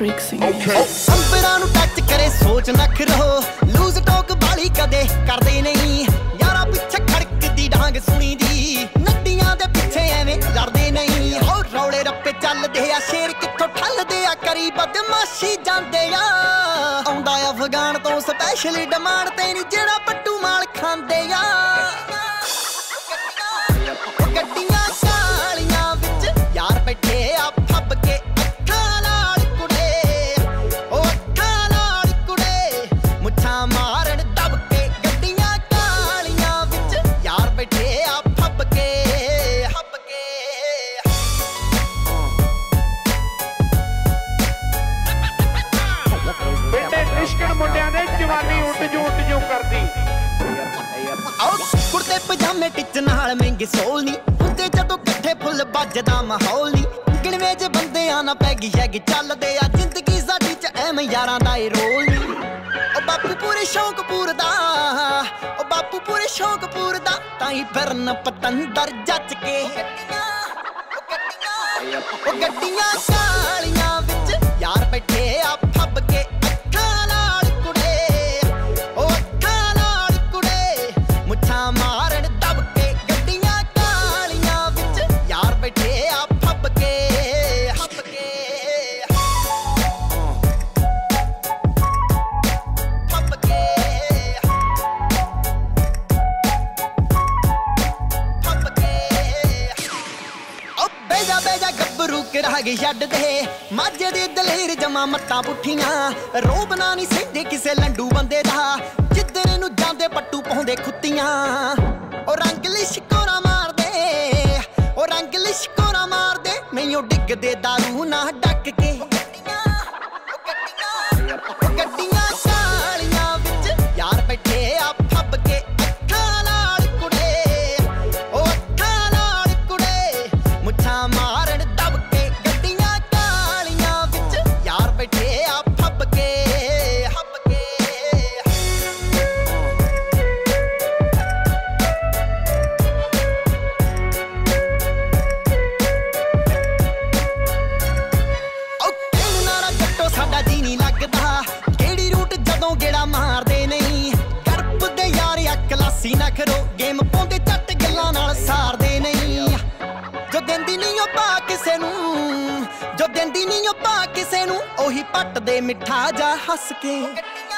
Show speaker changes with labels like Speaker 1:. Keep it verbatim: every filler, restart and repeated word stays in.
Speaker 1: freak singing.
Speaker 2: ਅੰਬਰਾਂ ਨੂੰ touch ਕਰੇ ਸੋਚ ਨਖ ਰਹੋ ਲੂਜ਼ ਟਾਕ ਵਾਲੀ ਕਦੇ ਕਰਦੇ ਨਹੀਂ ਯਾਰਾ ਪਿੱਛੇ ਖੜਕਦੀ ਡਾਂਗ ਸੁਣੀ ਦੀ ਨੱਡੀਆਂ ਦੇ ਪਿੱਛੇ ਐਵੇਂ ਲੜਦੇ ਨਹੀਂ ਹੋ ਰੌਲੇ ਰੱਪੇ ਚੱਲਦੇ ਆ ਸ਼ੇਰ ਕਿੱਥੋਂ ਠੱਲਦੇ ਆ ਕਰੀ ਬਦਮਾਸ਼ੀ ਜਾਂਦੇ ਆ ਆਉਂਦਾ ਅਫਗਾਨ ਤੋਂ ਸਪੈਸ਼ਲੀ ਡਿਮਾਂਡ ਤੇ ਨਹੀਂ ਜਿਹੜਾ ਪੱਟੂ ਮਾਲ ਖਾਂਦੇ ਆ ਗੱਡੀਆਂ ਕਾਲੀਆਂ ਵਿੱਚ ਯਾਰ ਬੈਠੇ ਆ ਫੱਬ ਕੇ ਅੱਖਾਂ ਨਾਲ ਕੁੜੇ ਉਹ ਅੱਖਾਂ ਨਾਲ ਕੁੜੇ ਮੁੱਛਾਂ ਮਾਰਨ ਦਬ ਕੇ ਗੱਡੀਆਂ ਕਾਲੀਆਂ ਵਿੱਚ ਯਾਰ ਬੈਠੇ ਆ ਫੱਬ ਕੇ ਹੱਬ ਕੇ
Speaker 3: ਬੇਟੇ ਨਿਸ਼ਕਣ ਮੁੰਡਿਆਂ ਦੇ ਜਵਾਨੀ ਉੱਡ ਜੂ ਉੱਡ ਜੂ ਕਰਦੀ
Speaker 2: ਕੁੜਤੇ ਪਜਾਮੇ ਟਿੱਚ ਨਾਲ ਮਹਿੰਗੇ ਸੋਲ ਨੀ ਹੁੰਦੇ ਜਦੋਂ ਇਕੱਠੇ ਫੁੱਲ ਵੱਜਦਾ ਮਾਹੌਲ ਨੀ ਗਿਣਵੇਂ ਚ ਬੰਦਿਆਂ ਨਾ ਪੈ ਗਈ ਸ਼ੈਗ ਚੱਲਦੇ ਆ ਜ਼ਿੰਦਗੀ ਸਾਡੀ ਚ ਐਵੇਂ ਯਾਰਾਂ ਦਾ ਏ ਰੋਲ ਨੀ ਉਹ ਬਾਪੂ ਪੂਰੇ ਸ਼ੌਂਕ ਪੂਰਦਾ ਉਹ ਬਾਪੂ ਪੂਰੇ ਸ਼ੌਂਕ ਪੂਰਦਾ ਤਾਂ ਹੀ ਫਿਰਨ ਪਤੰਦਰ ਜੱਜ ਕੇ ਉਹ ਗੱਡੀਆਂ ਕਾਲੀਆਂ ਵਿੱਚ ਯਾਰ ਬੈਠੇ ਆ ਫੱਬ ਕੇ ਅੱਖਾਂ ਨਾਲ ਕੁੜੇ ਉਹ ਅੱਖਾਂ ਨਾਲ ਕੁੜੇ ਮੁੱਛਾਂ ਮਾਰਨ ਦਬ ਕੇ ਗੱਡੀਆਂ ਕਾਲੀਆਂ ਵਿੱਚ ਯਾਰ ਬੈਠੇ ਆ ਫੱਬ ਕੇ ਹੱਬ ਕੇ ਫੱਬ ਕੇ ਫੱਬ ਕੇ ਓ ਬੇਜਾ ਬੇਜਾ ਗੱਭਰੂ ਕਿਰਾ ਗਈ ਛੱਡ ਦੇ ਮਾਝੇ ਦੇ ਦਲੇਰ ਜਮਾ ਮੱਤਾਂ ਪੁੱਠੀਆਂ ਰੋਬਣਾ ਨਹੀਂ ਸਹਿੰਦੇ ਕਿਸੇ ਲੰਡੂ ਬੰਦੇ ਦਾ ਜਿੱਦਣ ਨੂੰ ਜਾਂਦੇ ਪੱਟੂ ਪਾਉਂਦੇ ਖੁੱਤੀਆਂ ਉਹ ਰੰਗ ਲਿਸ਼ਕੋਰਾ ਮਾਰਦੇ ਉਹ ਰੰਗ ਲਿਸ਼ਕੋਰਾ ਮਾਰਦੇ ਨਹੀਂ ਉਹ ਡਿੱਗਦੇ ਦਾਰੂ ਨਾ ਡੱਕ ਕੇ ਉਹ ਗੱਡੀਆਂ ਕਾਲੀਆਂ ਵਿੱਚ ਯਾਰ ਬੈਠੇ ਆ ਫੱਬ ਕੇ ਅੱਖਾਂ ਨਾਲ ਕੁੜੇ ਉਹ ਅੱਖਾਂ ਨਾਲ ਕੁੜੇ ਮੁੱਛਾਂ ਮਾਰਨ ਦਬ ਕੇ ਗੱਡੀਆਂ ਕਾਲੀਆਂ ਵਿੱਚ ਯਾਰ ਬੈਠੇ ਆ ਫੱਬ ਕੇ ਹੱਬ ਕੇ ਸਾਡਾ ਜੀ ਨਹੀਂ ਲੱਗਦਾ ਕਿਹੜੀ ਰੂਟ ਜਦੋਂ ਗੇੜਾ ਮਾਰਦੇ ਨਹੀਂ ਕਰਪਦੇ ਯਾਰ ਆ ਕਲਾਸੀ ਨਾ ਕਰੋ ਗੇਮ ਪਾਉਂਦੇ ਝੱਟ ਗੱਲਾਂ ਨਾਲ ਸਾਰਦੇ ਨਹੀਂ ਜੋ ਦਿੰਦੀ ਨਹੀਂ ਉਹ ਪਾ ਕਿਸੇ ਨੂੰ ਜੋ ਦਿੰਦੀ ਨਹੀਂ ਉਹ ਪਾ ਕਿਸੇ ਨੂੰ ਉਹੀ ਪੱਟ ਦੇ ਮਿੱਠਾ ਜਾ ਹੱਸ ਕੇ